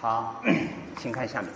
好，请看下面。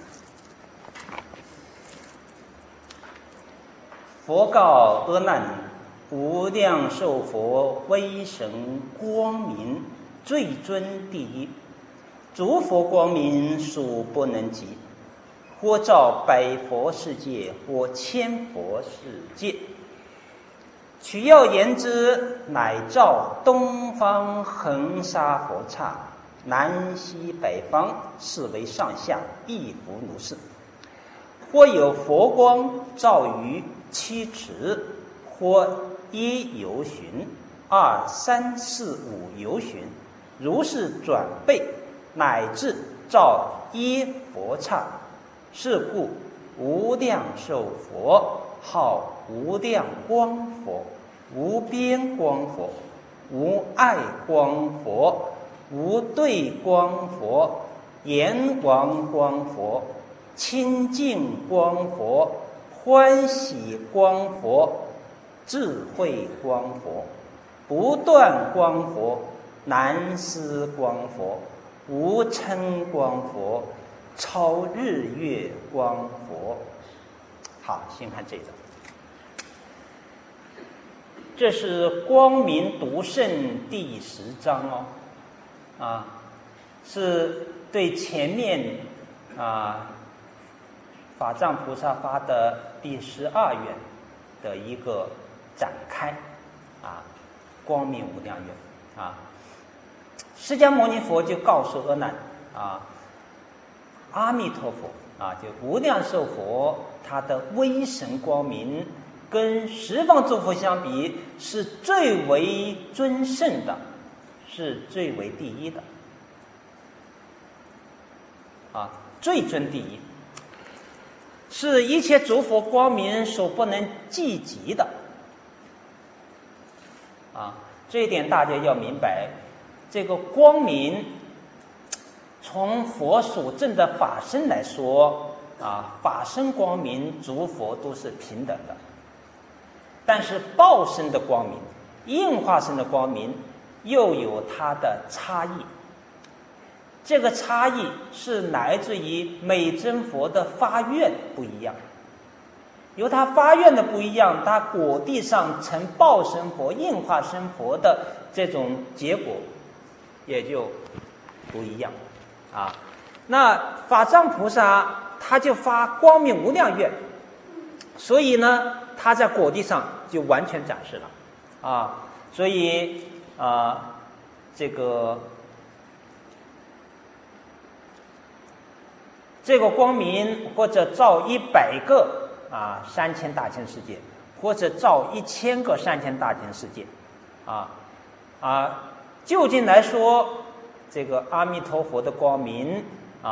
佛告阿难：无量寿佛威神光明，最尊第一，诸佛光明数不能及，或照百佛世界，或千佛世界。取要言之，乃照东方恒沙佛刹，南西北方是为上下，亦复如是。或有佛光照于7尺，或1由旬，2、3、4、5由旬，如是转倍，乃至照一佛刹。是故无量寿佛号无量光佛，无边光佛，无碍光佛，无对光佛，阎王光佛，清净光佛，欢喜光佛，智慧光佛，不断光佛，难思光佛，无嗔光佛，超日月光佛。好，先看这个，这是光明独胜第10章哦，是对前面法藏菩萨发的第12愿的一个展开光明无量愿释迦牟尼佛就告诉阿难阿弥陀佛就无量寿佛，他的威神光明跟十方诸佛相比是最为尊胜的，是最为第一的最尊第一，是一切诸佛光明所不能计及的这一点大家要明白。这个光明从佛所证的法身来说法身光明诸佛都是平等的，但是报身的光明、应化身的光明又有它的差异。这个差异是来自于每尊佛的发愿不一样，由他发愿的不一样，他果地上成报身佛、应化身佛的这种结果也就不一样那法藏菩萨他就发光明无量愿，所以呢他在果地上就完全展示了所以这个光明或者照100个3000大千世界，或者照1000个3000大千世界究竟来说，这个阿弥陀佛的光明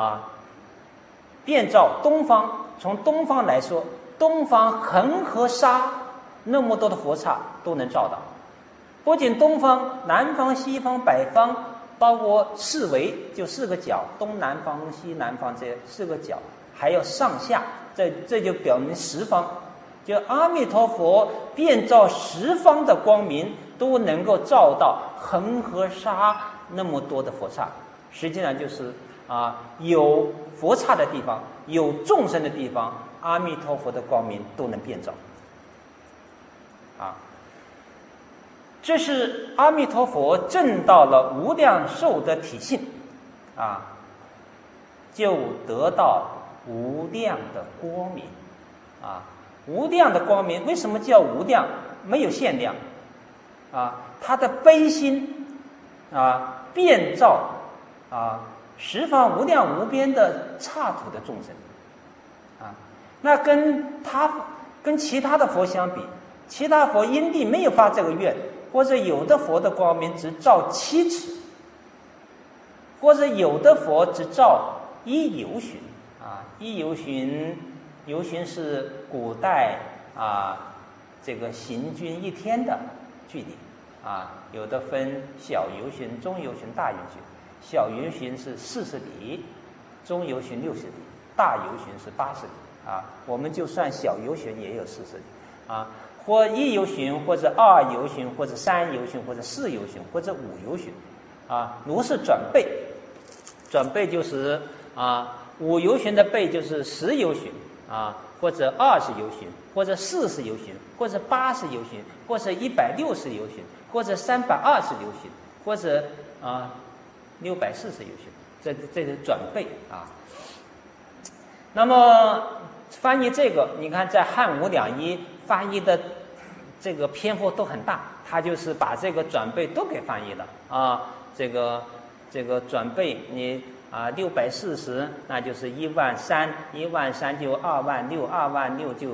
遍照东方。从东方来说，东方恒河沙那么多的佛刹都能照到，不仅东方，南方、西方、北方，包括4维，就4个角，东南方、西南方这4个角，还有上下，这就表明10方。就阿弥陀佛遍照10方的光明都能够照到恒河沙那么多的佛刹，实际上就是有佛刹的地方，有众生的地方，阿弥陀佛的光明都能遍照这是阿弥陀佛证到了无量寿的体性就得到无量的光明无量的光明。为什么叫无量？没有限量他的悲心遍照十方无量无边的刹土的众生那跟其他的佛相比，其他佛因地没有发这个愿，或者有的佛的光明只照7尺，或者有的佛只照1由旬1由旬，由旬是古代这个行军1天的距离有的分小由旬、中由旬、大由旬。小由旬是40里，中由旬60里，大由旬是80里我们就算小由旬也有40里或1由旬，或者2由旬，或者3由旬，或者4由旬，或者5由旬如是转倍。转倍就是 5由旬的倍就是10由旬或者20由旬，或者40由旬，或者80由旬，或者160由旬，或者320由旬，或者640由旬，这是转倍那么翻译这个，你看在汉武两仪翻译的这个篇幅都很大，他就是把这个转倍都给翻译了这个转倍你640，那就是13000，13000就26000，26000就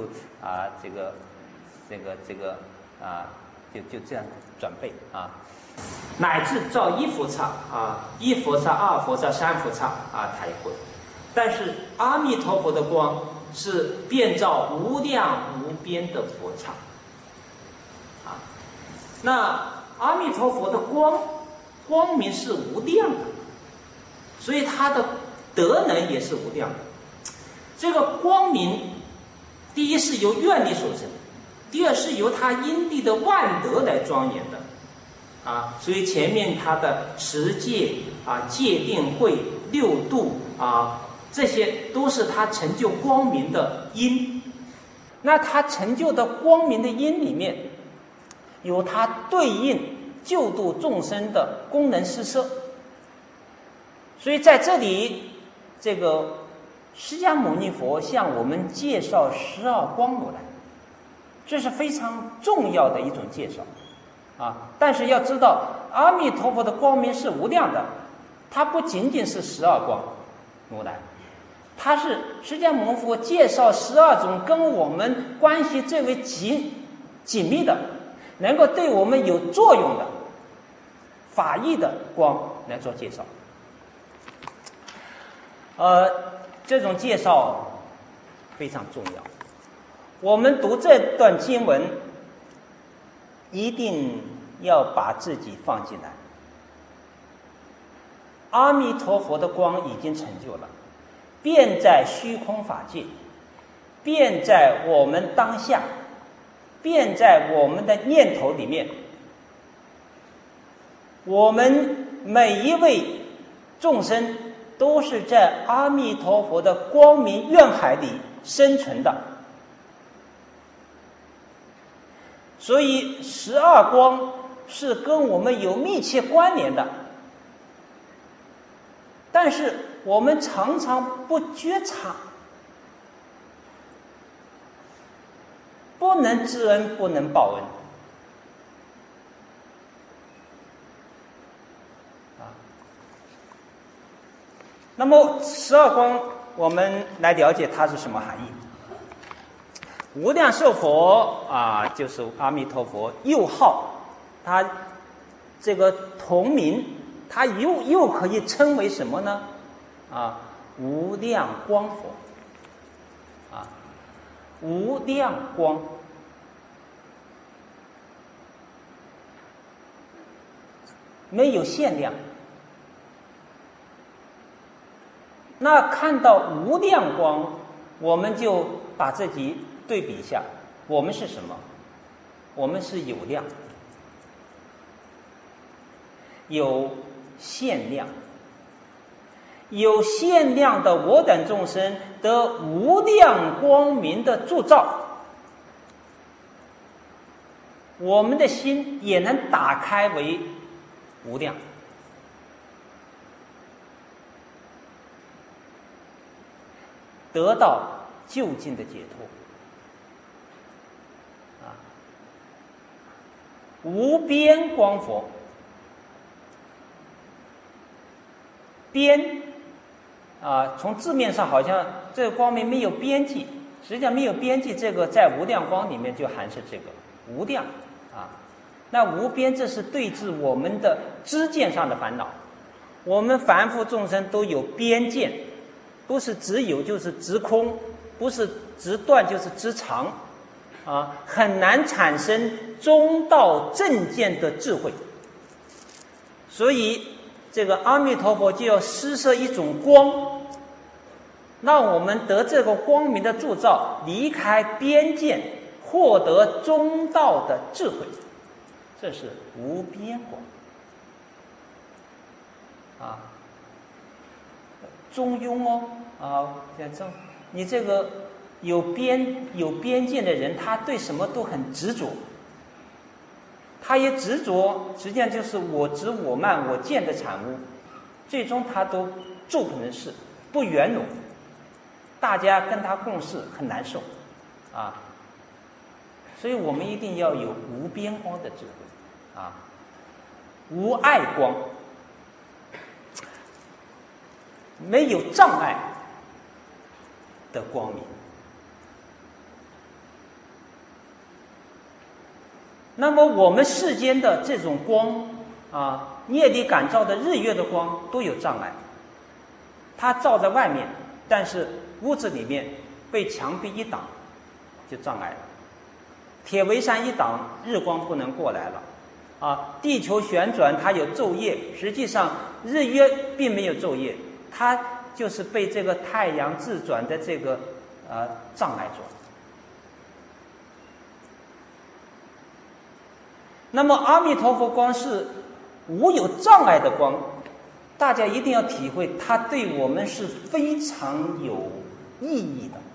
就这样转倍乃至照1伏刹1伏刹、2伏刹、3伏刹它也会。但是阿弥陀佛的光是遍照无量无边的佛刹那阿弥陀佛的光明是无量的，所以他的德能也是无量的。这个光明，第一是由愿力所成，第二是由他因地的万德来庄严的所以前面他的持戒戒定慧六度这些都是他成就光明的因。那他成就的光明的因里面，有他对应救度众生的功能施设。所以在这里，这个释迦牟尼佛向我们介绍12光如来，这是非常重要的一种介绍但是要知道，阿弥陀佛的光明是无量的，它不仅仅是12光如来，它是释迦牟尼佛介绍12种跟我们关系最为紧密的，能够对我们有作用的法义的光来做介绍。这种介绍非常重要。我们读这段经文，一定要把自己放进来。阿弥陀佛的光已经成就了，遍在虚空法界，遍在我们当下，遍在我们的念头里面。我们每一位众生都是在阿弥陀佛的光明愿海里生存的，所以12光是跟我们有密切关联的，但是我们常常不觉察，不能知恩，不能报恩那么12光，我们来了解它是什么含义。无量寿佛就是阿弥陀佛又号，它这个同名，它又可以称为什么呢？无量光佛无量光，没有限量。那看到无量光，我们就把自己对比一下，我们是什么？我们是有量，有限量，有限量的我等众生得无量光明的铸造，我们的心也能打开为无量。得到究竟的解脱无边光佛，边从字面上好像这个光明没有边际，实际上没有边际，这个在无量光里面就含是这个无量那无边，这是对治我们的知见上的烦恼。我们凡夫众生都有边见，不是只有就是直空，不是直断就是直常很难产生中道正见的智慧。所以这个阿弥陀佛就要施设一种光，让我们得这个光明的铸造，离开边见，获得中道的智慧，这是无边光中庸哦，你这个有边界的人，他对什么都很执着，他也执着，实际上就是我执我慢我见的产物，最终他都做不成事，不圆融，大家跟他共事很难受啊。所以我们一定要有无边光的智慧啊，无碍光，没有障碍的光明。那么我们世间的这种光啊，业力感召的日月的光都有障碍，它照在外面，但是屋子里面被墙壁一挡就障碍了，铁围山一挡，日光不能过来了啊。地球旋转它有昼夜，实际上日月并没有昼夜，它就是被这个太阳自转的这个障碍住。那么阿弥陀佛光是无有障碍的光，大家一定要体会，它对我们是非常有意义的。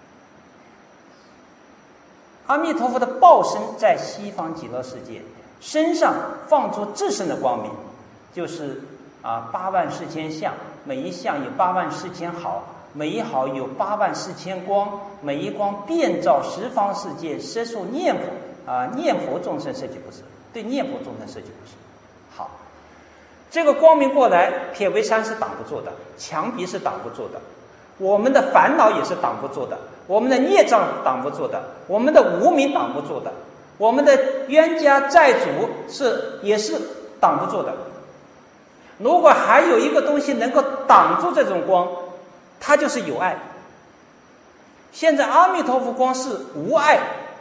阿弥陀佛的报身在西方极乐世界，身上放出自身的光明，就是84000相，每一相有84000毫，每一毫有84000光，每一光遍照十方世界，摄受念佛。念佛众生设计不是，对念佛众生设计不是。好，这个光明过来，铁围山是挡不住的，墙壁是挡不住的，我们的烦恼也是挡不住的，我们的孽障挡不住的，我们的无明挡不住的，我们的冤家债主也是挡不住的。如果还有一个东西能够挡住这种光，它就是有爱。现在阿弥陀佛光是无爱。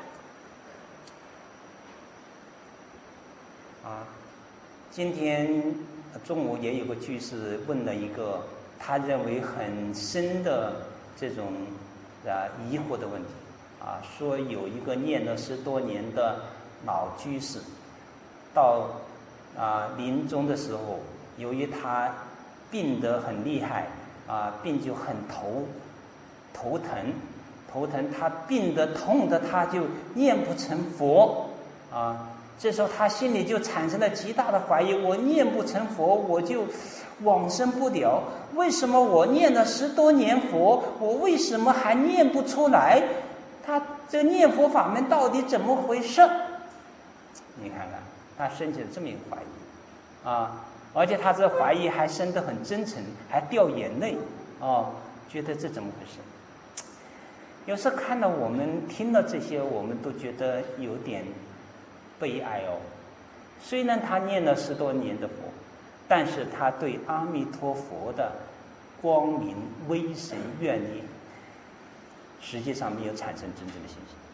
今天中午也有个居士问了一个他认为很深的这种疑惑的问题说有一个念了10多年的老居士，到临终的时候，由于他病得很厉害病就很头疼，他病得痛的他就念不成佛这时候他心里就产生了极大的怀疑，我念不成佛，我就往生不了，为什么我念了10多年佛，我为什么还念不出来？他这个念佛法门到底怎么回事？你看看他生起了这么一个怀疑而且他这怀疑还生得很真诚，还掉眼泪觉得这怎么回事？有时候看到我们听了这些，我们都觉得有点悲哀虽然他念了10多年的佛，但是他对阿弥陀佛的光明威神愿力实际上没有产生真正的信心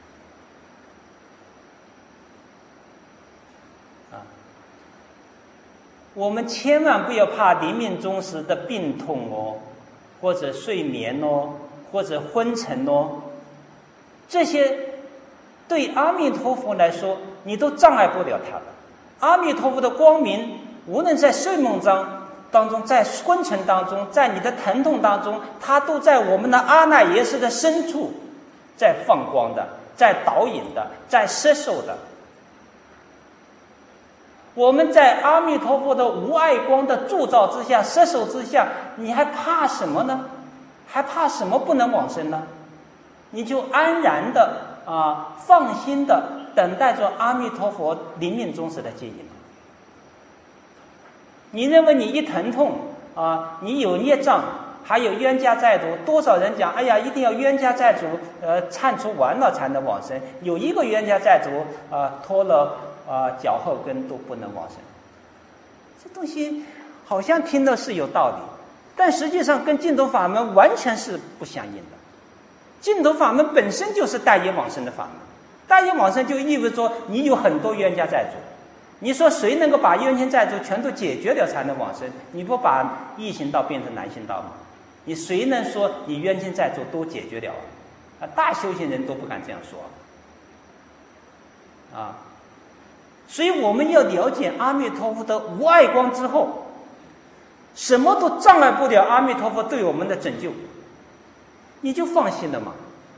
我们千万不要怕临命终时的病痛或者睡眠或者昏沉这些对阿弥陀佛来说你都障碍不了他的。阿弥陀佛的光明无论在睡梦当中，在昏沉当中，在你的疼痛当中，它都在我们的阿赖耶识的深处在放光的，在导引的，在摄受的。我们在阿弥陀佛的无碍光的铸造之下，摄受之下，你还怕什么呢？还怕什么不能往生呢？你就安然的放心的等待着阿弥陀佛临命终时的接引。你认为你一疼痛你有孽障，还有冤家债主，多少人讲哎呀一定要冤家债主忏除完了才能往生，有一个冤家债主脱了脚后跟都不能往生。这东西好像听的是有道理，但实际上跟净土法门完全是不相应的。净土法门本身就是带业往生的法门，带业往生就意味着你有很多冤家债主。你说谁能够把冤亲债主全都解决了才能往生？你不把异行道变成难行道吗？你谁能说你冤亲债主都解决了大修行人都不敢这样说所以我们要了解阿弥陀佛的无碍光之后， 什么都障碍不了阿弥陀佛对我们的拯救，你就放心了嘛。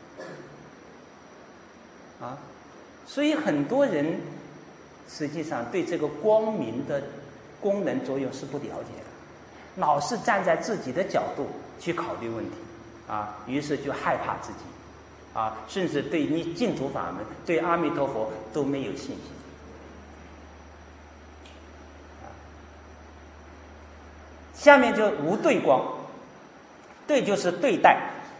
所以很多人实际上对这个光明的功能作用是不了解的，老是站在自己的角度去考虑问题于是就害怕自己甚至对你净土法门、对阿弥陀佛都没有信心。下面就无对光，对就是对待，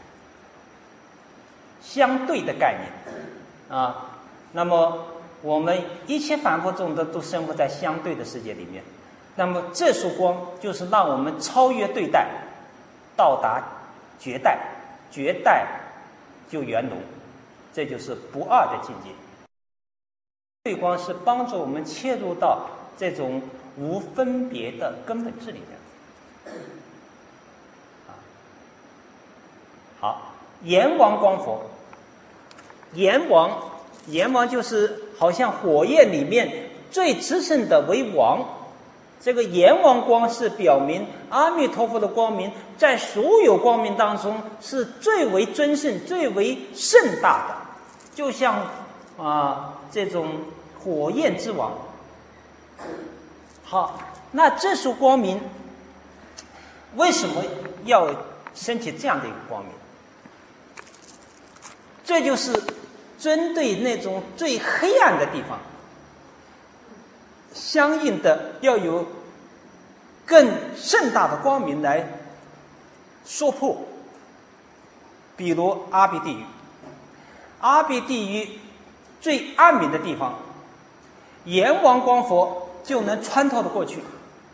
相对的概念那么我们一切凡夫众都生活在相对的世界里面，那么这束光就是让我们超越对待，到达绝待，绝待就圆融，这就是不二的境界。对光是帮助我们切入到这种无分别的根本智里面。好，阎王光佛，阎王就是好像火焰里面最炽盛的为王，这个阎王光是表明阿弥陀佛的光明在所有光明当中是最为尊盛、最为盛大的，就像这种火焰之王。好，那这束光明为什么要升起这样的一个光明？这就是针对那种最黑暗的地方，相应的要有更盛大的光明来说破。比如阿鼻地狱，阿鼻地狱最暗明的地方，阎王光佛就能穿透的过去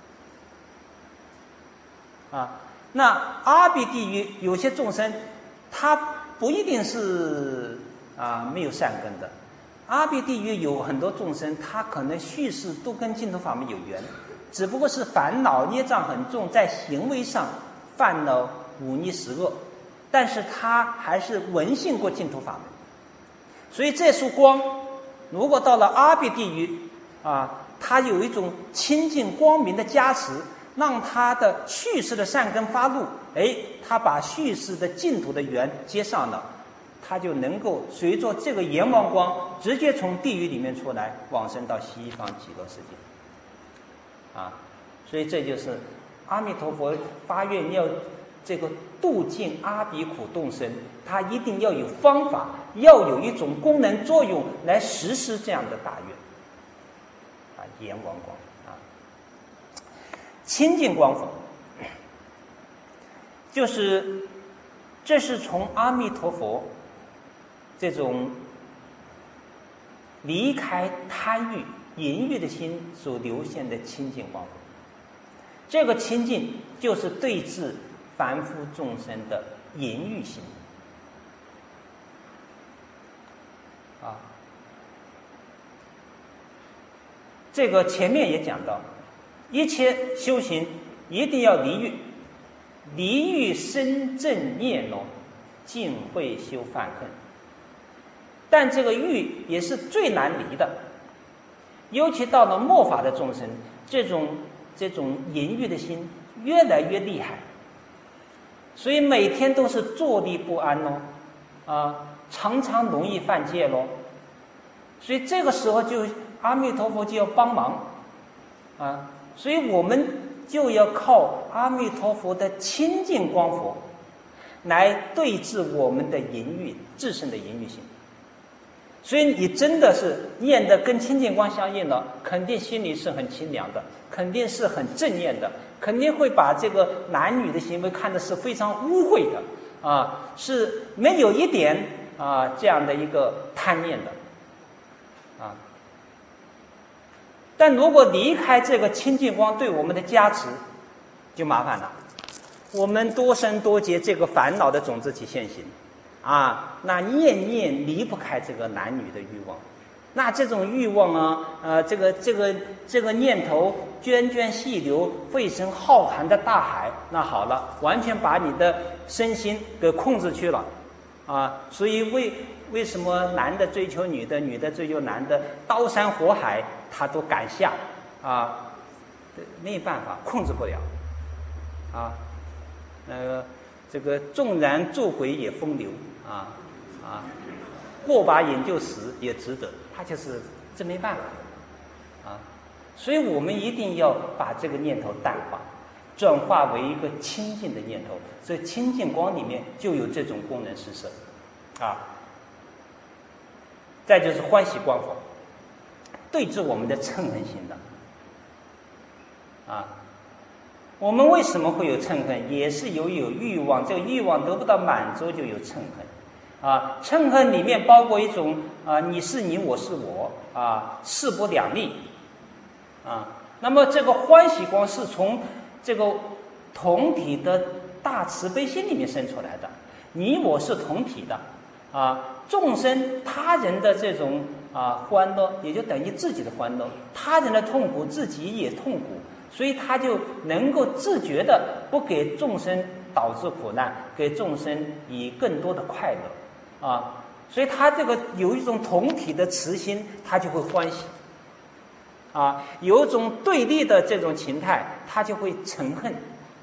那阿鼻地狱有些众生他不一定是没有善根的，阿鼻地狱有很多众生他可能叙事都跟净土法门有缘，只不过是烦恼孽障很重，在行为上犯了忤逆十恶，但是他还是闻信过净土法门。所以这束光如果到了阿鼻地狱它有一种清净光明的加持，让他的叙事的善根发露，他把叙事的净土的缘接上了，他就能够随着这个阎王光直接从地狱里面出来，往生到西方极乐世界所以这就是阿弥陀佛发愿要这个度尽阿鼻苦众生，他一定要有方法，要有一种功能作用来实施这样的大愿阎王光清净光佛，就是这是从阿弥陀佛这种离开贪欲淫欲的心所流现的清净光佛。这个清净就是对治凡夫众生的淫欲心这个前面也讲到，一切修行一定要离欲，离欲生正念尽会修犯恨。但这个欲也是最难离的，尤其到了末法的众生，这种淫欲的心越来越厉害，所以每天都是坐立不安常常容易犯戒所以这个时候就阿弥陀佛就要帮忙所以我们就要靠阿弥陀佛的清净光佛来对治我们的淫欲，自身的淫欲心。所以你真的是念的跟清净光相应了，肯定心里是很清凉的，肯定是很正念的，肯定会把这个男女的行为看的是非常污秽的是没有一点这样的一个贪念的但如果离开这个清净光对我们的加持，就麻烦了。我们多生多劫这个烦恼的种子起现行那念念离不开这个男女的欲望，那这种欲望这个念头涓涓细流，汇成浩瀚的大海，那好了，完全把你的身心给控制去了所以为什么男的追求女的，女的追求男的，刀山火海他都敢下没办法，控制不了啊，这个纵然做鬼也风流过把瘾就死也值得，他就是这没办法所以我们一定要把这个念头淡化，转化为一个清净的念头。所以清净光里面就有这种功能施设再就是欢喜光佛，对治我们的嗔恨心的我们为什么会有嗔恨？也是有欲望，这个欲望得不到满足就有嗔恨嗔恨里面包括一种你是你，我是我势不两立那么这个欢喜光是从这个同体的大慈悲心里面生出来的，你我是同体的众生他人的这种欢乐，也就等于自己的欢乐；他人的痛苦，自己也痛苦，所以他就能够自觉的不给众生导致苦难，给众生以更多的快乐所以他这个有一种同体的慈心，他就会欢喜有一种对立的这种情态，他就会嗔恨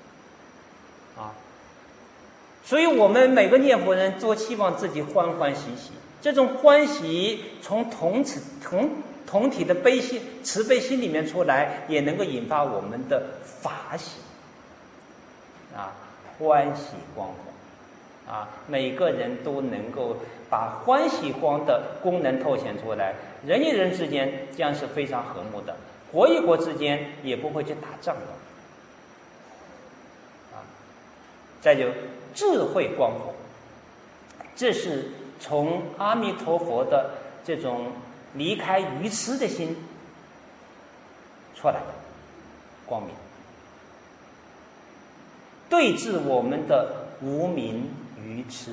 所以我们每个念佛人都希望自己欢欢喜喜，这种欢喜从同体的悲心、慈悲心里面出来，也能够引发我们的法喜欢喜光佛每个人都能够把欢喜光的功能透显出来，人与人之间将是非常和睦的，国与国之间也不会去打仗的再就智慧光佛，这是从阿弥陀佛的这种离开愚痴的心出来的光明，对治我们的无明愚痴，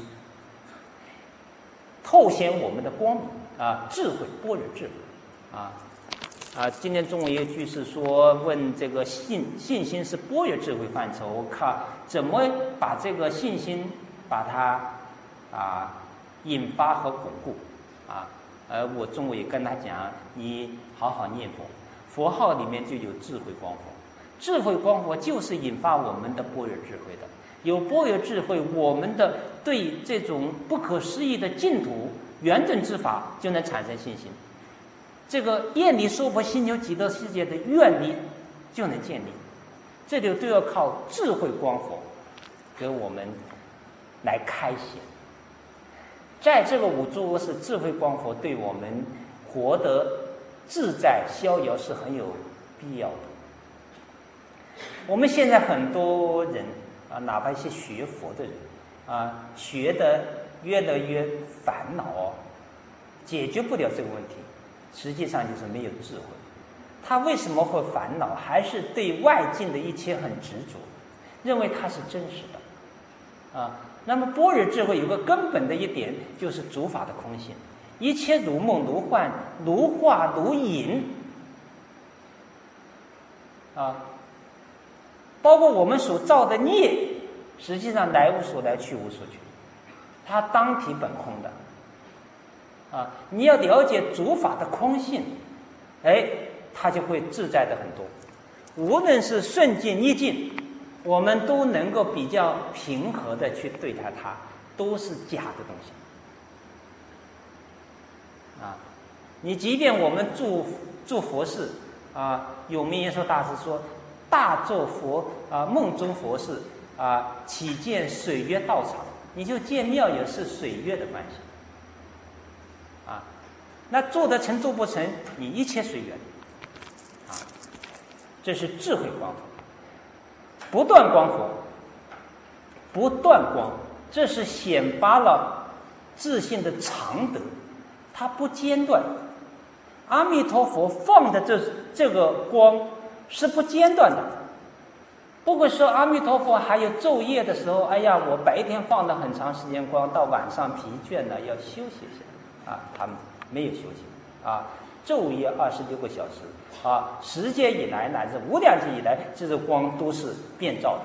透显我们的光明智慧，般若智慧今天中午一个句是说，问这个信心是般若智慧范畴，看怎么把这个信心把它引发和巩固我中午也跟他讲，你好好念佛，佛号里面就有智慧光佛，智慧光佛就是引发我们的般若智慧的，有般若智慧，我们的对这种不可思议的净土圆正之法就能产生信心，这个愿力娑婆心求极乐世界的愿力就能建立，这里都要靠智慧光佛给我们来开显。在这个五诸是智慧光佛对我们活得自在逍遥是很有必要的。我们现在很多人哪怕一些学佛的人学的越来越烦恼解决不了这个问题，实际上就是没有智慧。他为什么会烦恼？还是对外境的一切很执着，认为它是真实的那么般若智慧有个根本的一点，就是诸法的空性，一切如梦如幻，如化如影包括我们所造的孽，实际上来无所来，去无所去，它当体本空的你要了解诸法的空性，它就会自在的很多。无论是顺境逆境，我们都能够比较平和的去对待它，都是假的东西你即便我们住佛寺有名延寿大师说，大做佛梦中佛寺岂见水月道场，你就见庙也是水月的关系那做得成做不成，你一切随缘这是智慧光佛。不断光佛，不断光，这是显发了自信的常德，它不间断。阿弥陀佛放的这个光是不间断的。不过说阿弥陀佛还有昼夜的时候，我白天放了很长时间光，到晚上疲倦了要休息一下他们没有休息昼夜26个小时时间以来乃至无量劫以来，这个光都是变照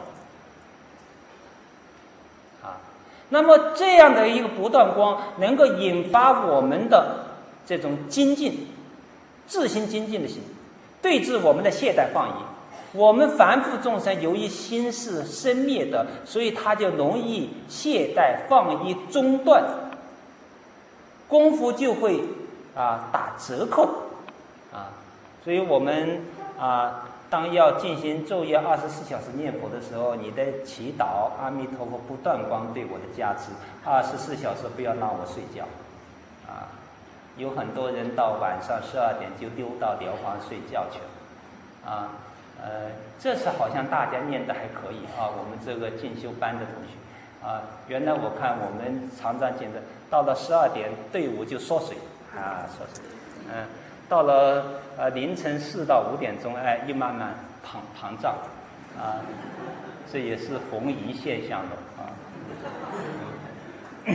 的那么这样的一个不断光，能够引发我们的这种精进、自心精进的心，对治我们的懈怠放逸。 我们凡夫众生由于心是生灭的，所以他就容易懈怠放逸中断，功夫就会打折扣所以我们当要进行昼夜24小时念佛的时候，你的祈祷阿弥陀佛不断光对我的加持，24小时不要让我睡觉有很多人到晚上12点就溜到疗房睡觉去了这次好像大家念的还可以我们这个进修班的同学原来我看我们常常见的到了12点队伍就缩水缩水到了凌晨4到5点钟又慢慢膨胀这也是逢疑现象的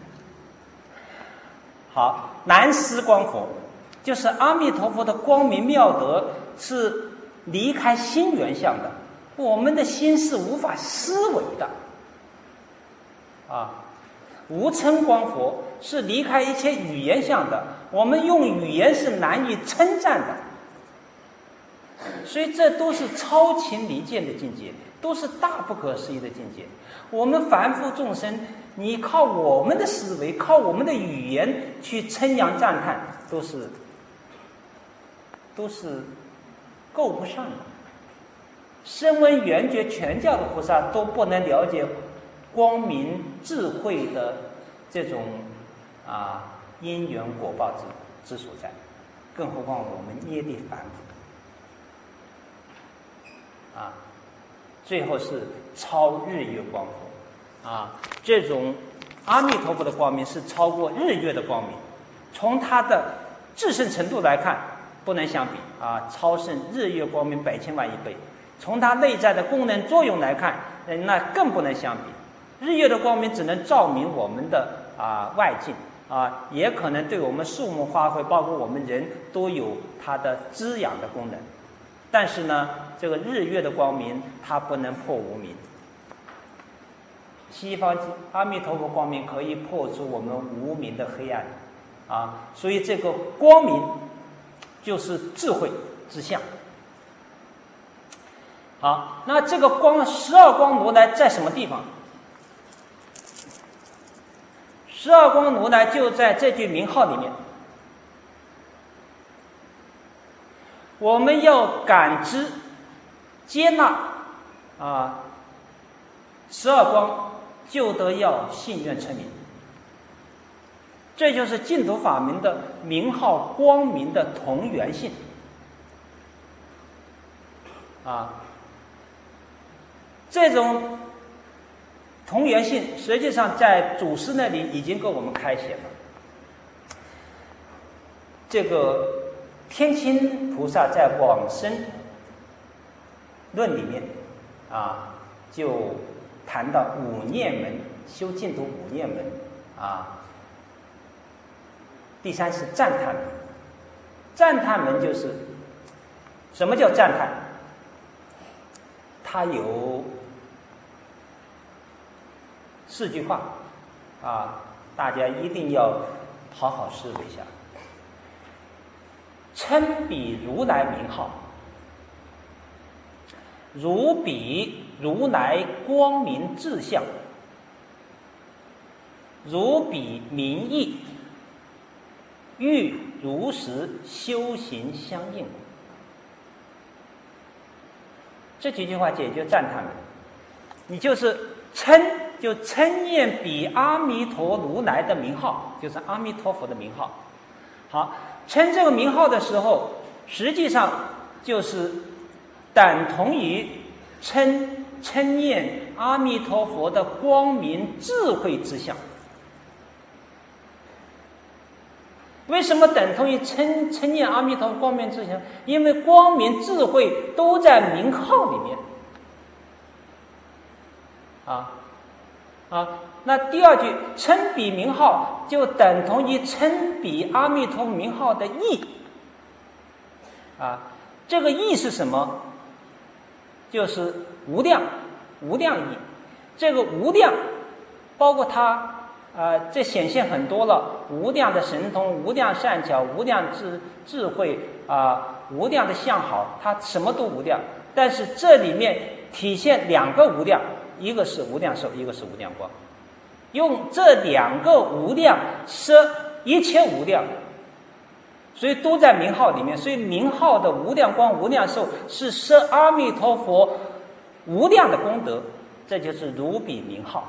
好，南思光佛就是阿弥陀佛的光明妙德是离开心缘相的，我们的心是无法思维的无称光佛是离开一切语言相的，我们用语言是难以称赞的，所以这都是超情离见的境界，都是大不可思议的境界。我们凡夫众生，你靠我们的思维，靠我们的语言去称扬赞叹，都是够不上的。声闻缘觉全教的菩萨都不能了解光明智慧的这种因缘果报之所在，更何况我们业力凡夫最后是超日月光佛这种阿弥陀佛的光明是超过日月的光明，从它的至圣程度来看不能相比超胜日月光明100千万亿倍，从它内在的功能作用来看那更不能相比。日月的光明只能照明我们的外境也可能对我们树木花卉包括我们人都有它的滋养的功能，但是呢这个日月的光明它不能破无明，西方阿弥陀佛光明可以破除我们无明的黑暗所以这个光明就是智慧之相。好，那这个光12光如来在什么地方？12光如来就在这句名号里面。我们要感知接纳12光，就得要信愿称名。这就是净土法门的名号光明的同源性这种同源性实际上在祖师那里已经给我们开显了。这个天亲菩萨在往生论里面就谈到五念门，修净土五念门第3是赞叹门。赞叹门就是什么叫赞叹？它有4句话大家一定要好好思维一下。称彼如来名号，如彼如来光明智相，如彼名义，欲如实修行相应。这几句话解决赞叹门，你就是称念彼阿弥陀如来的名号，就是阿弥陀佛的名号。好，称这个名号的时候，实际上就是等同于称念阿弥陀佛的光明智慧之相。为什么等同于称念阿弥陀佛光明智相？因为光明智慧都在名号里面那第2句称彼名号就等同于称彼阿弥陀名号的义这个义是什么？就是无量义。这个无量包括它这显现很多了，无量的神通，无量善巧，无量智慧无量的相好，它什么都无量。但是这里面体现两个无量，一个是无量寿，一个是无量光，用这两个无量摄一切无量，所以都在名号里面。所以名号的无量光、无量寿是摄阿弥陀佛无量的功德，这就是如比名号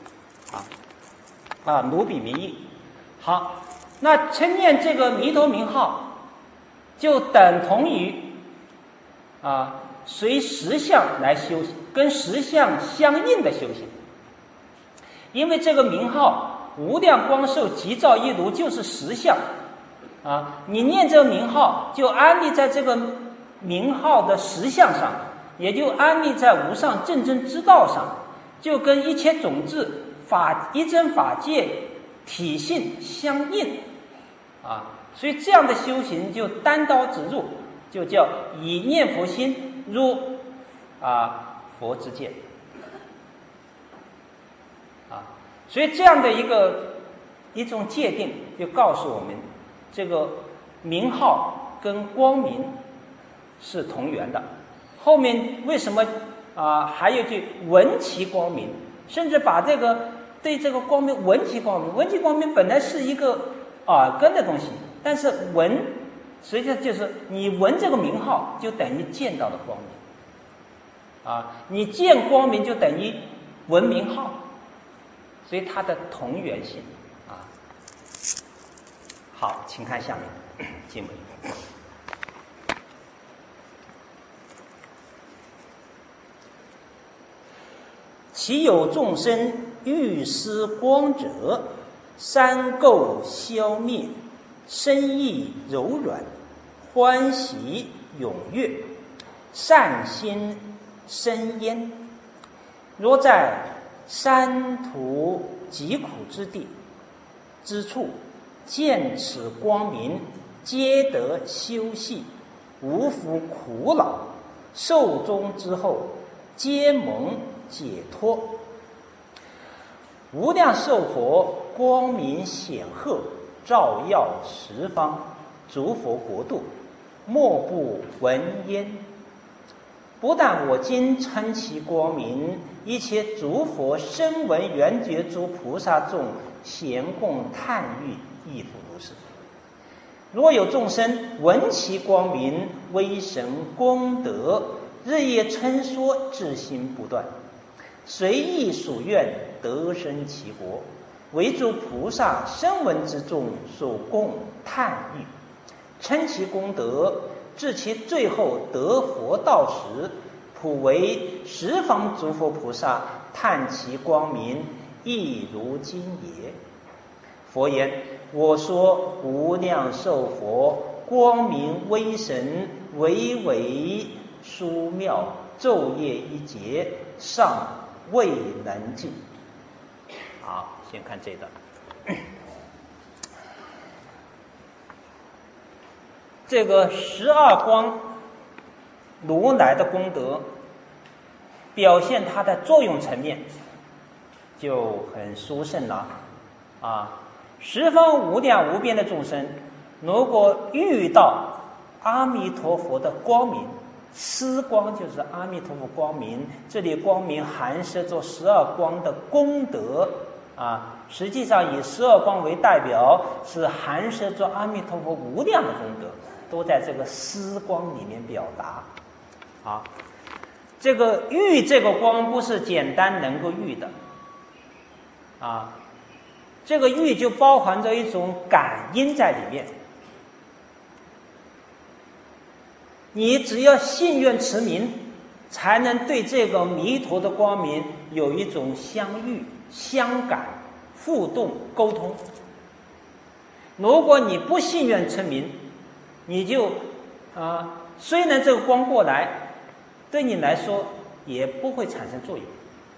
如比名义。好，那称念这个弥陀名号，就等同于随实相来修行，跟实相相应的修行。因为这个名号无量光寿即照一如就是实相你念这个名号就安立在这个名号的实相上，也就安立在无上正真之道上，就跟一切种子一真法界体性相应所以这样的修行就单刀直入，就叫以念佛心入佛之见所以这样的一种界定，就告诉我们，这个名号跟光明是同源的。后面为什么还有句闻其光明，甚至把对这个光明闻其光明，闻其光明本来是一个耳根的东西，但是闻实际上就是你闻这个名号，就等于见到了光明你见光明就等于闻名号，所以它的同源性好，请看下面经文。其有众生欲施光者，三垢消灭，身意柔软，欢喜踊跃，善心生焉。若在山途疾苦之处，见此光明，皆得休息，无复苦恼，寿终之后，皆蒙解脱。无量寿佛光明显赫，照耀十方诸佛国度，莫不闻焉。不但我今称其光明，一切诸佛声闻缘觉诸菩萨众咸共叹誉，亦复如是。若有众生闻其光明，威神功德，日夜称说，至心不断，随意所愿，得生其国，为诸菩萨声闻之众所共叹誉，称其功德，至其最后得佛道时，普为十方诸佛菩萨叹其光明，亦如今也。佛言：我说无量寿佛光明威神，巍巍殊妙，昼夜一劫，尚未能尽。好，先看这段。这个12光如来的功德，表现它的作用层面就很殊胜了十方无量无边的众生，如果遇到阿弥陀佛的光明，施光就是阿弥陀佛光明，这里光明含摄着12光的功德实际上以12光为代表，是含摄着阿弥陀佛无量的功德，都在这个施光里面表达这个遇这个光不是简单能够遇的这个遇就包含着一种感应在里面。你只要信愿持名，才能对这个弥陀的光明有一种相遇、相感、互动、沟通。如果你不信愿持名，你就虽然这个光过来，对你来说也不会产生作用。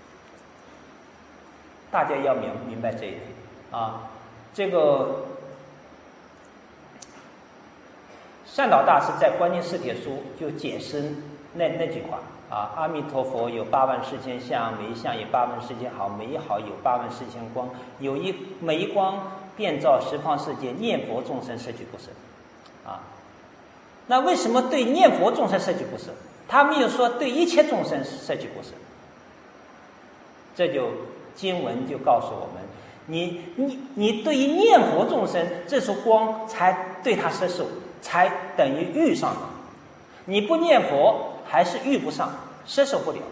大家要明白这一点这个善导大师在《观经释帖书》就解释那句话啊，阿弥陀佛有8万四千相，每一相有8万四千毫，每一毫有8万四千光，每一光遍照十方世界，念佛众生摄取不舍啊。那为什么对念佛众生摄取不舍？他没有说对一切众生摄取不舍。这就经文就告诉我们，你对于念佛众生，这束光才对他摄受，才等于遇上了。你不念佛，还是遇不上，摄受不了。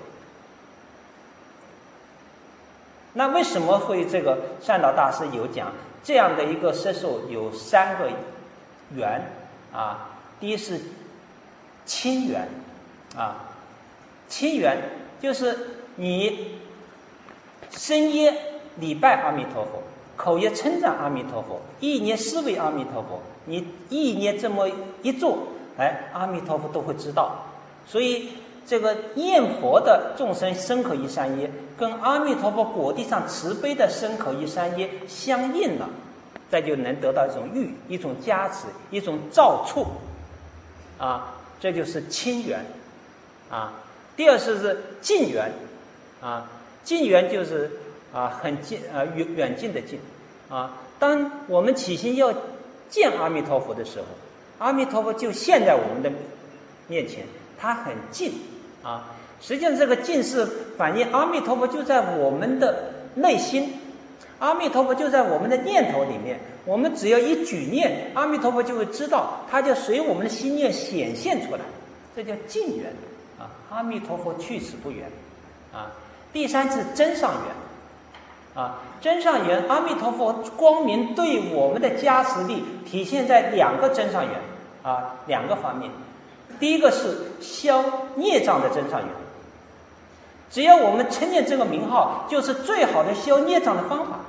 那为什么会这个善导大师有讲这样的一个摄受有3个缘啊？第一是亲缘啊，亲缘就是你深夜礼拜阿弥陀佛，口也称赞阿弥陀佛，意念思维阿弥陀佛，你意念这么一做，阿弥陀佛都会知道。所以这个念佛的众生身口意三业，跟阿弥陀佛果地上慈悲的身口意三业相应了，这就能得到一种欲，一种加持，一种照触啊，这就是亲缘啊。第二是近缘啊，近缘就是很近远近的近啊。当我们起心要见阿弥陀佛的时候，阿弥陀佛就现在我们的面前，他很近啊。实际上这个近是反映阿弥陀佛就在我们的内心，阿弥陀佛就在我们的念头里面，我们只要一举念，阿弥陀佛就会知道，他就随我们的心念显现出来，这叫近缘啊。阿弥陀佛去此不远啊。第三是真上缘啊，真上缘，阿弥陀佛光明对我们的加持力体现在2个真上缘啊，2个方面。第一个是消孽障的真上缘，只要我们称念这个名号，就是最好的消孽障的方法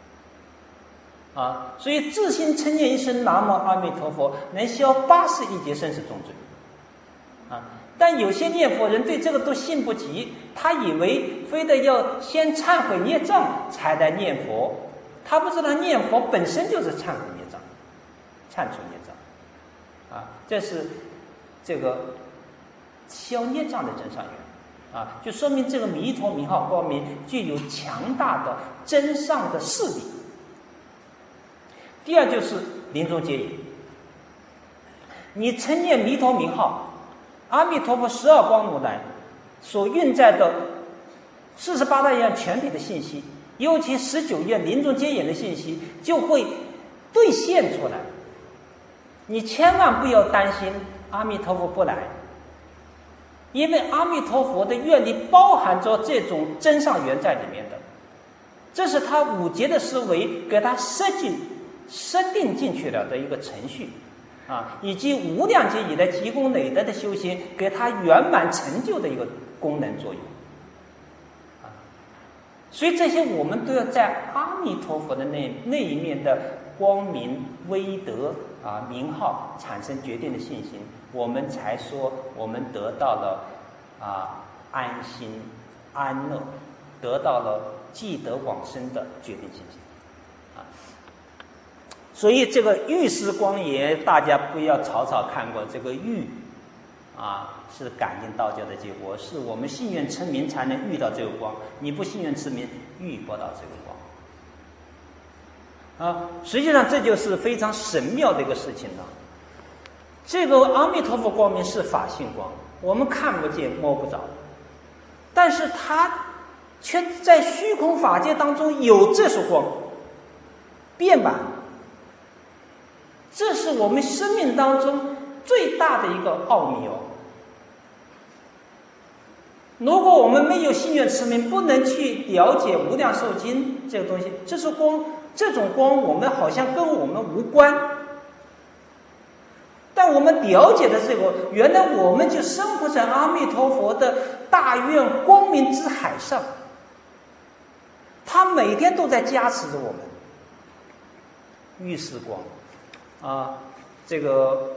啊。所以自心称念一声南无阿弥陀佛，能消80亿劫生死重罪啊。但有些念佛人对这个都信不及，他以为非得要先忏悔孽障才来念佛，他不知道念佛本身就是忏悔孽障，忏除孽障啊。这是这个消孽障的真上缘啊，就说明这个弥陀名号光明具有强大的真上的势力。第二就是临终接引，你称念弥陀名号，阿弥陀佛12光如来所蕴在的48大愿全体的信息，尤其19愿临终接引的信息就会兑现出来。你千万不要担心阿弥陀佛不来，因为阿弥陀佛的愿力包含着这种真上缘在里面的，这是他5劫的思维给他设定进去了的一个程序啊，以及无量劫以来积功累德的修行给他圆满成就的一个功能作用啊。所以这些我们都要在阿弥陀佛的那一面的光明威德啊名号产生决定的信心，我们才说我们得到了安心安乐，得到了既得往生的决定信心啊。所以这个遇思光严，大家不要草草看过，这个遇是感应道教的结果，是我们信愿称名才能遇到这个光，你不信愿称名遇不到这个光实际上这就是非常神妙的一个事情了。这个阿弥陀佛光明是法性光，我们看不见摸不着，但是它却在虚空法界当中有这束光遍满，这是我们生命当中最大的一个奥秘哦。如果我们没有信愿持名，不能去了解无量寿经这个东西，这束光，这种光我们好像跟我们无关，但我们了解的这个，原来我们就生活在阿弥陀佛的大愿光明之海上，他每天都在加持着我们。遇思光这个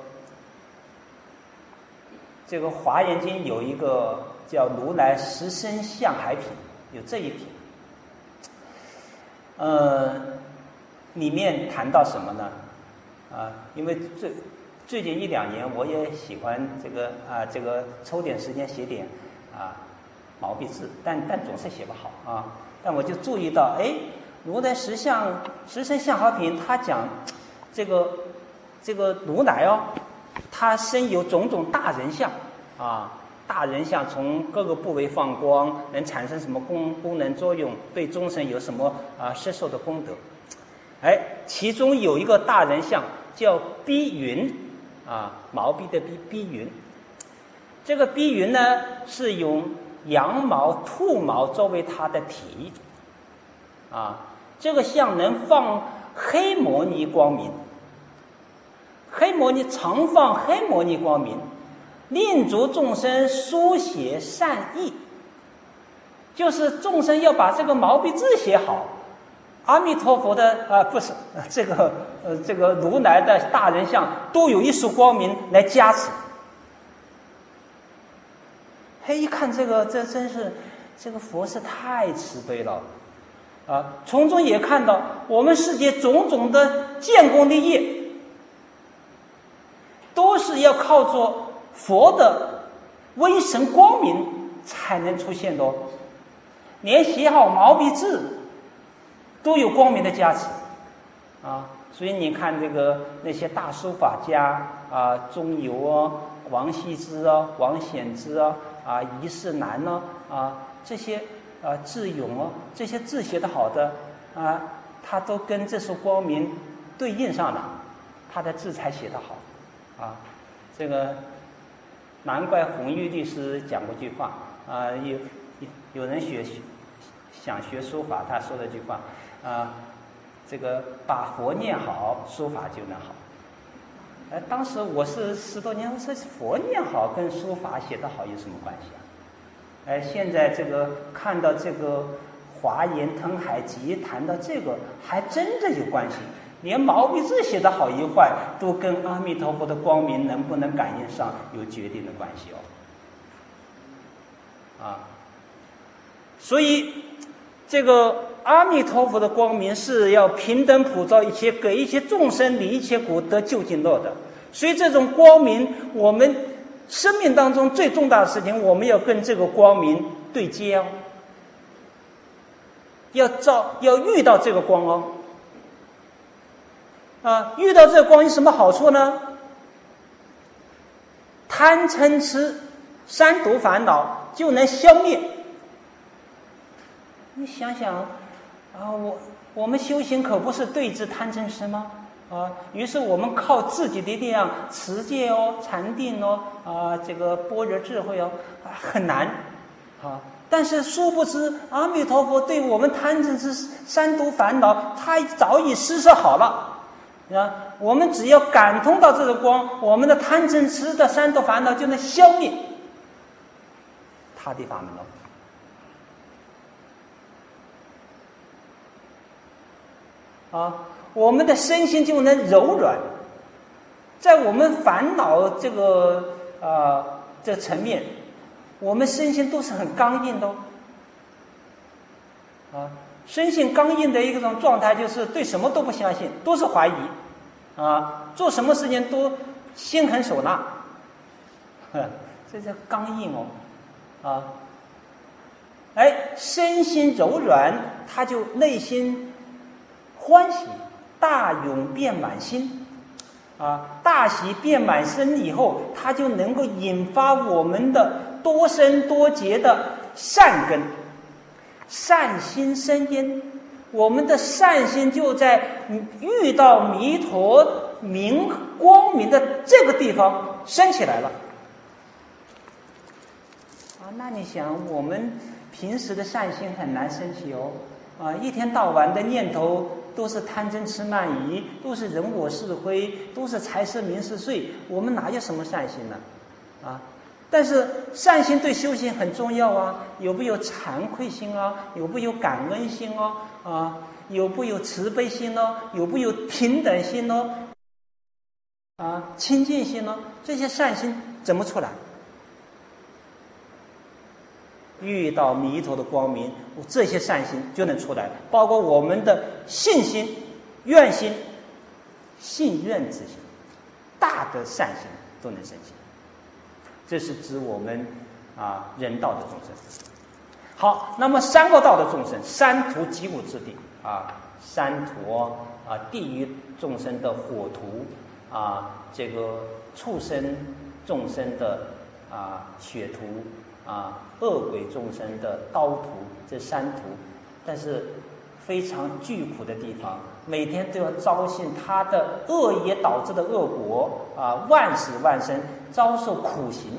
华严经有一个叫如来十身相海品，有这一品里面谈到什么呢因为最近1-2年，我也喜欢这个抽点时间写点毛笔字，但总是写不好啊。但我就注意到，哎，如来实生相好品，他讲这个如来哦，他身有种种大人相啊。大人相从各个部位放光，能产生什么功能作用？对众生有什么摄受的功德？哎，其中有一个大人相叫逼云毛笔的逼云。这个逼云呢，是用羊毛、兔毛作为它的体这个相能放黑摩尼光明，常放黑摩尼光明。令诸众生书写善意，就是众生要把这个毛笔字写好。阿弥陀佛的不是这个如来的大人相都有一束光明来加持。嘿，一看这真是这个佛是太慈悲了从中也看到我们世界种种的建功立业，都是要靠着佛的威神光明才能出现的连写好毛笔字都有光明的加持所以你看那些大书法家钟繇王羲之王显之虞世南这些智勇这些字写得好的他都跟这束光明对应上了，他的字才写得好这个难怪弘一律师讲过句话有人想学书法，他说了句话这个把佛念好，书法就能好。当时我是10多年，我说佛念好跟书法写得好有什么关系现在看到这个华严腾海集谈到这个，还真的有关系。连毛笔字写得好与坏，都跟阿弥陀佛的光明能不能感应上有决定的关系所以这个阿弥陀佛的光明是要平等普照一切，给一切众生离一切苦，得究竟乐的。所以这种光明，我们生命当中最重大的事情，我们要跟这个光明对接要遇到这个光遇到这个光有什么好处呢？贪嗔痴三毒烦恼就能消灭。你想想我们修行可不是对治贪嗔痴吗？于是我们靠自己的力量，持戒禅定这个般若智慧很难但是殊不知阿弥陀佛对我们贪嗔痴三毒烦恼，他早已施设好了我们只要感通到这个光，我们的贪嗔痴的三毒烦恼就能消灭。他的法门我们的身心就能柔软。在我们烦恼这层面，我们身心都是很刚硬的身心刚硬的一种状态，就是对什么都不相信，都是怀疑做什么事情都心狠手辣这叫刚硬身心柔软，他就内心欢喜，大勇变满心大喜变满身以后，它就能够引发我们的多生多劫的善根，善心生因。我们的善心就在遇到弥陀光明的这个地方升起来了那你想，我们平时的善心很难升起一天到晚的念头都是贪嗔痴慢疑，都是人我是非，都是财色名食睡，我们哪有什么善心呢但是善心对修行很重要有没有惭愧心有没有感恩心有没有慈悲心有没有平等心清净心这些善心怎么出来？遇到弥陀的光明，这些善心就能出来，包括我们的信心、愿心、信愿之心、大的善行都能生起。这是指我们人道的众生。好，那么三个道的众生，三途极苦之地三途地狱众生的火途这个畜生众生的血途恶鬼众生的刀途，这三途，但是非常巨苦的地方，每天都要遭信他的恶业导致的恶果万死万生，遭受苦刑。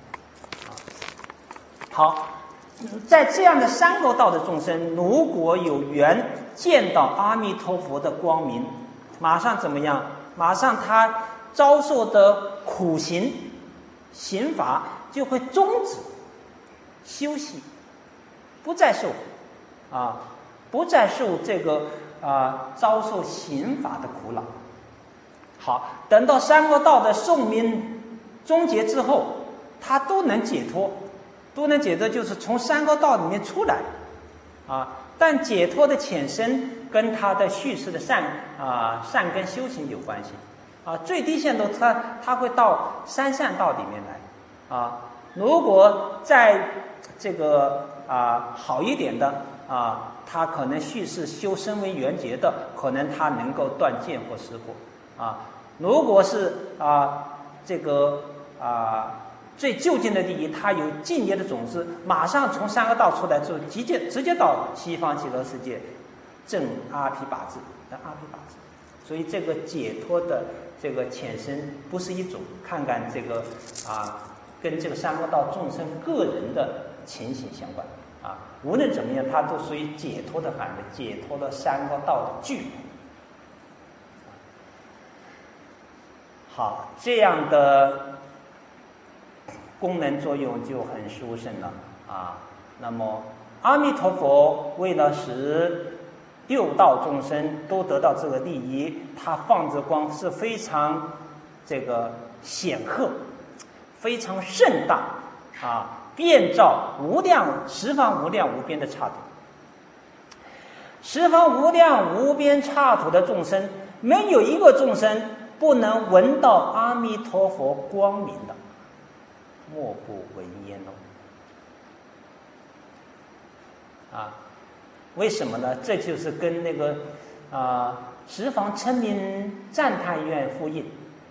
好，在这样的三个道的众生，如果有缘见到阿弥陀佛的光明，马上怎么样？马上他遭受的苦刑刑罚就会终止，休息，不再受不再受这个遭受刑罚的苦恼。好，等到三个道的寿命终结之后，他都能解脱，就是从三个道里面出来但解脱的浅深跟他的叙事的善根修行有关系最低限度他会到三善道里面来如果在这个好一点的他可能叙事修声闻缘觉的，可能他能够断见惑思惑如果是这个最就近的利益，他有净业的种子，马上从三个道出来之后，直接到西方极乐世界证阿毗跋致。所以这个解脱的这个浅深不是一种，看看这个跟这个三个道众生个人的情形相关无论怎么样，它都属于解脱的范围，解脱了三个道的巨苦。好，这样的功能作用就很殊胜了那么阿弥陀佛为了使六道众生都得到这个利益，他放着光是非常这个显赫，非常盛大遍照十方无量无边的刹土。十方无量无边刹土的众生，没有一个众生不能闻到阿弥陀佛光明的，莫不闻焉为什么呢？这就是跟那个十方称名赞叹愿呼应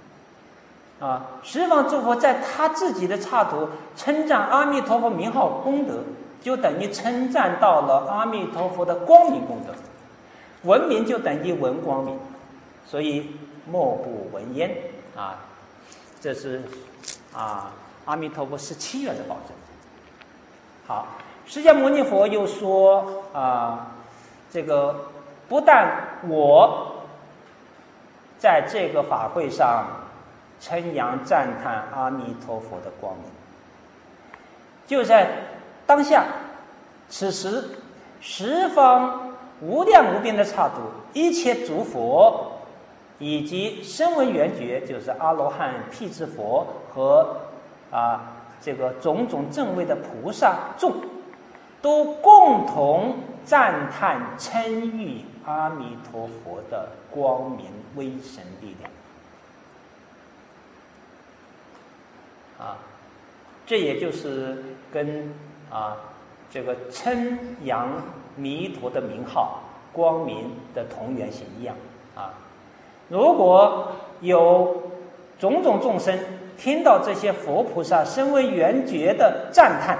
十方诸佛在他自己的刹土称赞阿弥陀佛名号功德，就等于称赞到了阿弥陀佛的光明功德。闻名就等于闻光明，所以莫不闻焉这是阿弥陀佛17愿的保证。好，释迦牟尼佛又说这个不但我在这个法会上称扬赞叹阿弥陀佛的光明，就在当下此时十方无量无边的刹土，一切诸佛以及声闻缘觉，就是阿罗汉、辟支佛和这个种种正位的菩萨众，都共同赞叹称誉阿弥陀佛的光明威神力量这也就是跟这个称扬弥陀的名号光明的同源性一样如果有种种众生听到这些佛菩萨声闻缘觉的赞叹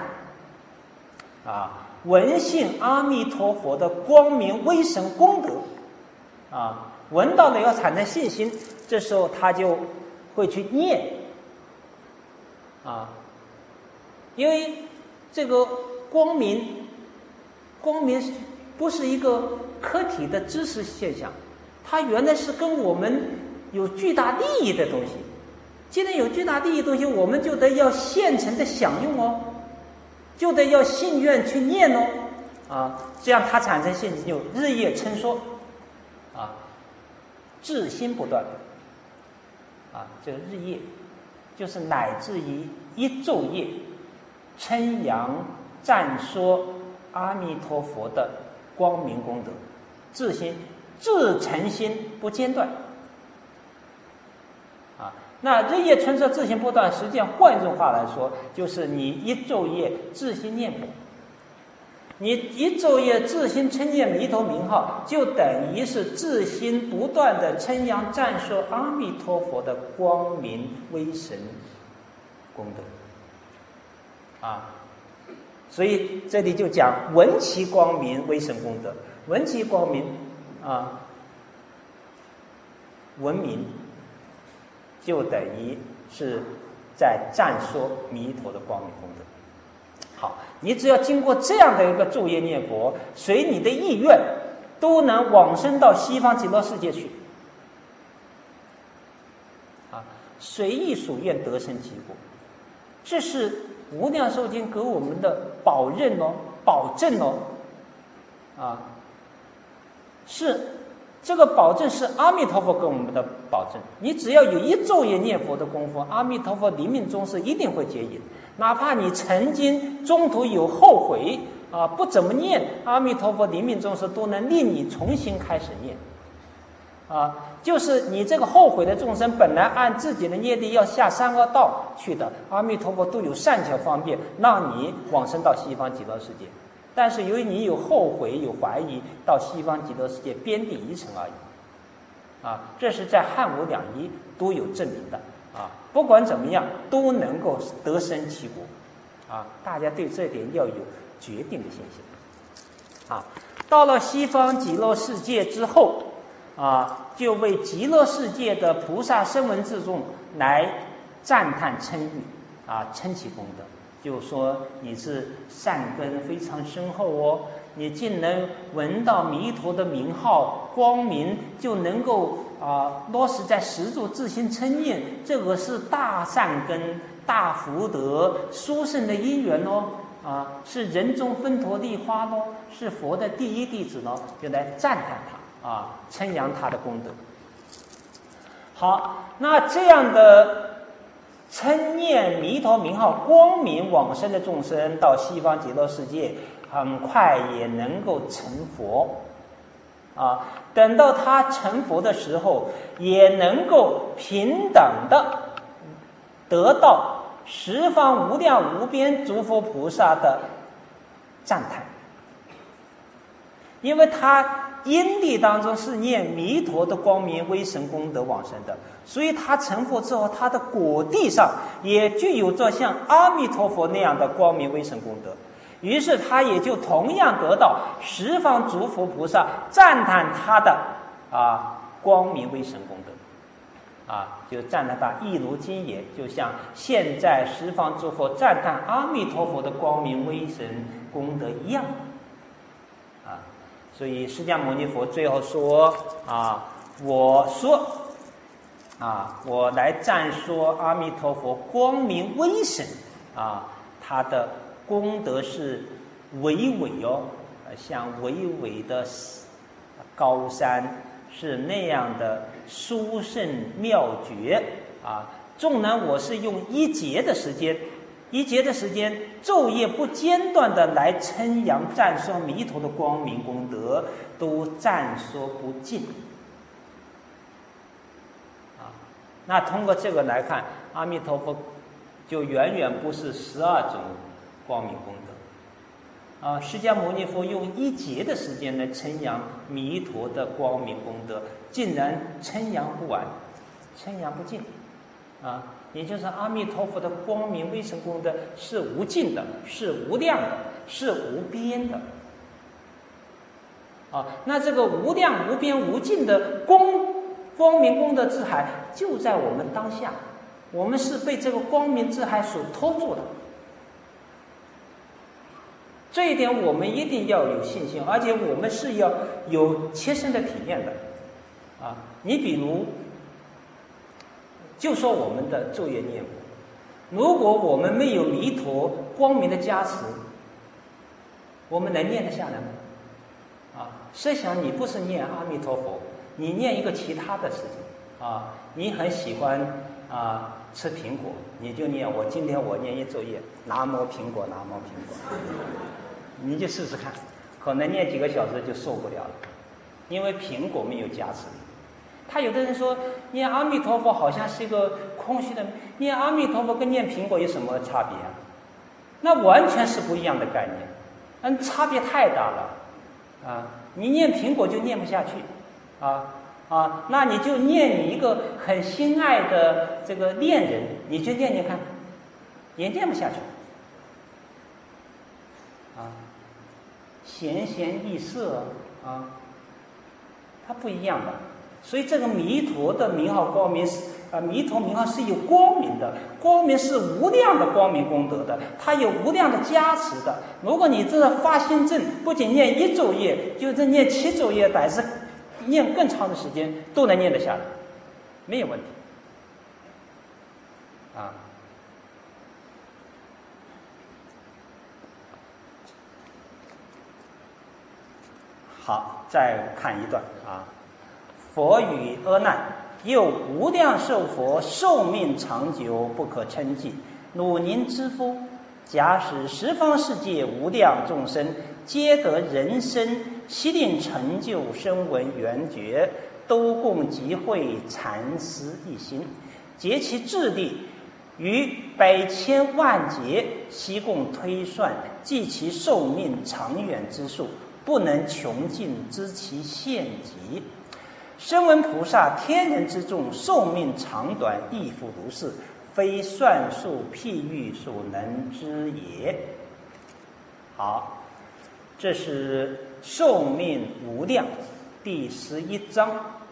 闻信阿弥陀佛的光明威神功德闻到了要产生信心，这时候他就会去念因为这个光明不是一个客体的知识现象，它原来是跟我们有巨大利益的东西。既然有巨大利益的东西，我们就得要现成的享用就得要信愿去念这样它产生信心就日夜称说至心不断这个日夜就是乃至于一昼夜称扬赞说阿弥陀佛的光明功德，至心至诚心不间断那日夜春色自行不断，实际上换一种话来说，就是你一昼夜自心念佛，你一昼夜自心称念弥陀名号，就等于是自心不断的称扬赞说阿弥陀佛的光明威神功德所以这里就讲闻其光明威神功德，闻其光明闻名就等于是在赞说弥陀的光明功德。好，你只要经过这样的一个昼夜念佛，随你的意愿都能往生到西方极乐世界去随意所愿得生其果。这是无量寿经给我们的保证保证是这个保证是阿弥陀佛给我们的保证。你只要有一昼夜念佛的功夫，阿弥陀佛临命终时一定会接引。哪怕你曾经中途有后悔不怎么念，阿弥陀佛临命终时都能令你重新开始念就是你这个后悔的众生本来按自己的业力要下三恶道去的，阿弥陀佛都有善巧方便让你往生到西方极乐世界。但是由于你有后悔有怀疑，到西方极乐世界边地一程而已这是在汉武两仪都有证明的不管怎么样都能够得生其国大家对这点要有决定的信心到了西方极乐世界之后就为极乐世界的菩萨声闻自众来赞叹称誉称其功德，就是说你是善根非常深厚你竟能闻到弥陀的名号光明，就能够落实在实住自心称念，这个是大善根大福德殊胜的因缘是人中分陀地花是佛的第一弟子就来赞叹他称扬他的功德。好，那这样的称念弥陀名号光明往生的众生到西方极乐世界很快也能够成佛等到他成佛的时候也能够平等的得到十方无量无边诸佛菩萨的赞叹，因为他因地当中是念弥陀的光明威神功德往生的，所以他成佛之后他的果地上也具有着像阿弥陀佛那样的光明威神功德，于是他也就同样得到十方诸佛菩萨赞叹他的光明威神功德就赞叹他一如今也，就像现在十方诸佛赞叹阿弥陀佛的光明威神功德一样所以释迦牟尼佛最后说我说我来赞说阿弥陀佛光明威神他的功德是巍巍像巍巍的高山，是那样的殊胜妙绝纵然我是用一劫的时间昼夜不间断的来称扬赞说弥陀的光明功德，都赞说不尽那通过这个来看，阿弥陀佛就远远不是12种光明功德释迦牟尼佛用一劫的时间来称扬弥陀的光明功德，竟然称扬不完，称扬不尽也就是阿弥陀佛的光明威神功德是无尽的，是无量的，是无边的那这个无量无边无尽的光明功德之海就在我们当下，我们是被这个光明之海所拖住的，这一点我们一定要有信心，而且我们是要有切身的体验的你比如就说我们的昼夜念佛，如果我们没有弥陀光明的加持，我们能念得下来吗设想你不是念阿弥陀佛，你念一个其他的事情你很喜欢吃苹果，你就念今天我念一昼夜南无苹果南无苹果你就试试看，可能念几个小时就受不了了，因为苹果没有加持他有的人说念阿弥陀佛好像是一个空虚的，念阿弥陀佛跟念苹果有什么差别啊？那完全是不一样的概念，差别太大了啊！你念苹果就念不下去那你就念你一个很心爱的这个恋人，你去念念看，也念不下去闲闲易色它不一样的。所以这个弥陀的名号光明弥陀名号是有光明的，光明是无量的光明功德的，它有无量的加持的。如果你这发心证不仅念1昼夜，就是念7昼夜，乃至念更长的时间都能念得下来，没有问题好，再看一段佛与阿难，又无量寿佛寿命长久，不可称计。汝宁知否？假使十方世界无量众生，皆得人身，悉令成就声闻缘觉，都共集会禅思一心，竭其智力，于百千万劫，悉共推算，计其寿命长远之数，不能穷尽知其限极。声闻菩萨天人之众，寿命长短亦复如是，非算数譬喻所能知也。好，这是寿命无量第11章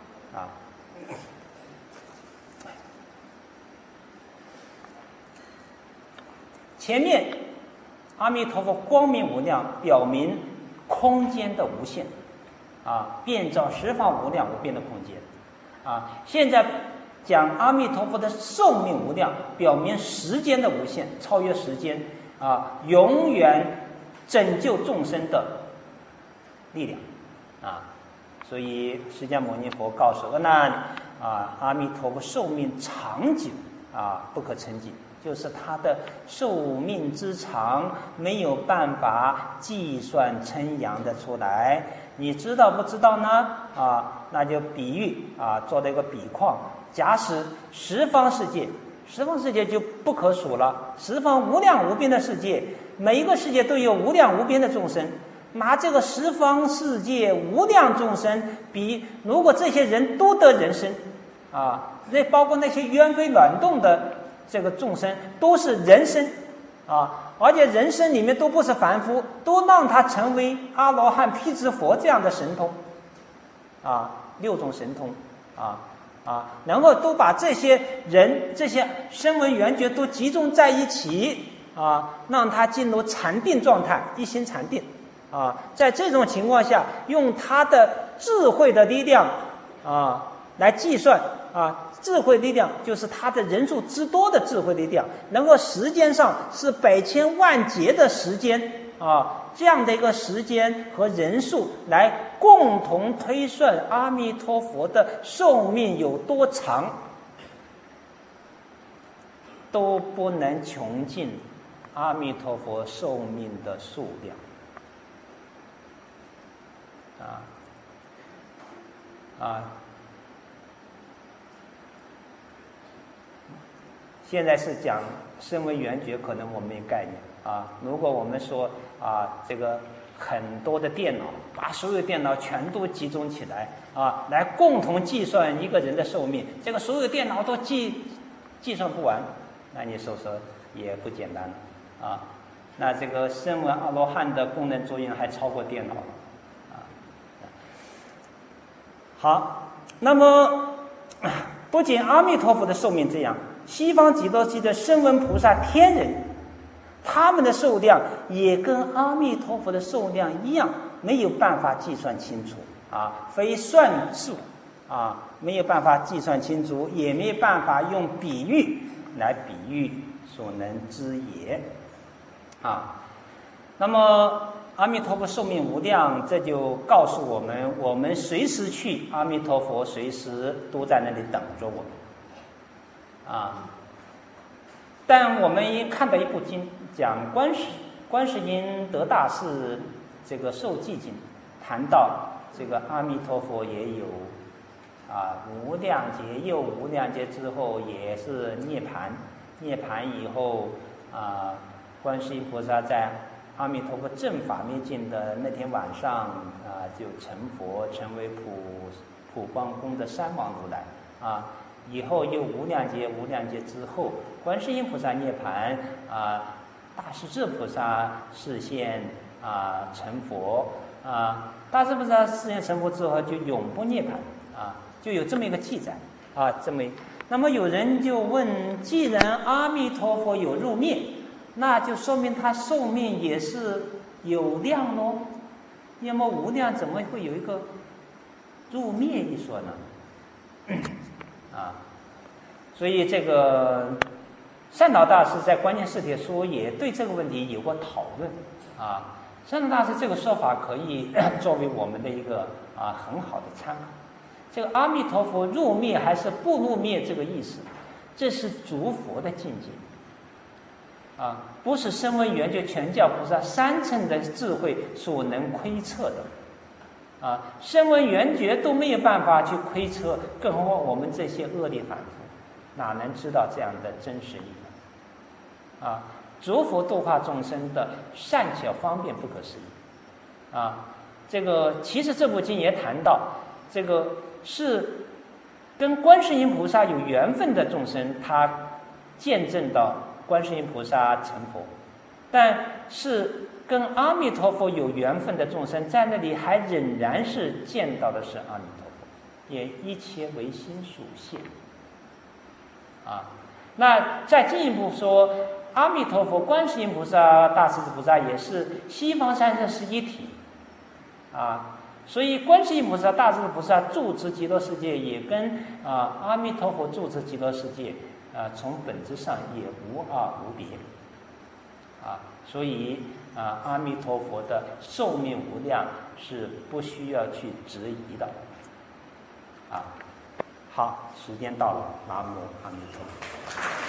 前面阿弥陀佛光明无量，表明空间的无限遍照十方无量无边的空间现在讲阿弥陀佛的寿命无量，表明时间的无限，超越时间永远拯救众生的力量所以释迦牟尼佛告诉阿难阿弥陀佛寿命长久不可称计，就是他的寿命之长没有办法计算称扬的出来。你知道不知道呢那就比喻做了一个比况。假使十方世界就不可数了，十方无量无边的世界，每一个世界都有无量无边的众生，拿这个十方世界无量众生比，如果这些人都得人身那包括那些冤非卵动的这个众生都是人身而且人身里面都不是凡夫，都让他成为阿罗汉、辟支佛这样的神通6种神通然后都把这些人这些声闻缘觉都集中在一起让他进入禅定状态，一心禅定在这种情况下，用他的智慧的力量来计算智慧力量就是他的人数之多的智慧力量，能够时间上是百千万劫的时间这样的一个时间和人数来共同推算阿弥陀佛的寿命有多长，都不能穷尽阿弥陀佛寿命的数量现在是讲声闻缘觉，可能我们没概念如果我们说这个很多的电脑，把所有电脑全都集中起来来共同计算一个人的寿命，这个所有电脑都计算不完，那你说也不简单那这个声闻阿罗汉的功能作用还超过电脑好，那么不仅阿弥陀佛的寿命这样，西方极乐世界的声闻菩萨天人，他们的寿量也跟阿弥陀佛的寿量一样，没有办法计算清楚非算数没有办法计算清楚，也没有办法用比喻来比喻所能知也那么阿弥陀佛寿命无量，这就告诉我们，我们随时去，阿弥陀佛随时都在那里等着我们但我们看到一部经，讲观世音得大士这个受记经，谈到这个阿弥陀佛也有无量劫又无量劫之后也是涅槃，涅槃以后观世音菩萨在阿弥陀佛正法灭尽的那天晚上就成佛，成为普光宫的三王如来以后又无量劫之后，观世音菩萨涅槃大势至菩萨示现成佛大势菩萨示现成佛之后就永不涅槃就有这么一个记载那么有人就问，既然阿弥陀佛有入灭，那就说明他寿命也是有量咯，那么无量怎么会有一个入灭一说呢？所以这个善导大师在《观念释帖书》也对这个问题有过讨论善导大师这个说法可以作为我们的一个很好的参考。这个阿弥陀佛入灭还是不入灭这个意思，这是诸佛的境界不是声闻缘觉全教菩萨三乘的智慧所能窥测的声闻缘觉都没有办法去窥测，更何况我们这些恶劣凡夫哪能知道这样的真实意义诸佛度化众生的善巧方便不可思议这个其实这部经也谈到，这个是跟观世音菩萨有缘分的众生，他见证到观世音菩萨成佛，但是跟阿弥陀佛有缘分的众生，在那里还仍然是见到的是阿弥陀佛，也一切唯心所现那再进一步说，阿弥陀佛、观世音菩萨、大势至菩萨也是西方三圣是一体所以观世音菩萨、大势至菩萨住持极乐世界也跟阿弥陀佛住持极乐世界从本质上也无二无别所以阿弥陀佛的寿命无量是不需要去质疑的好，时间到了，南无阿弥陀佛。